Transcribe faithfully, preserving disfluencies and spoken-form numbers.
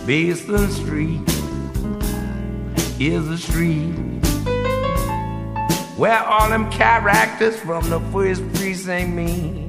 Basin Street is the street where all them characters from the first precinct meet.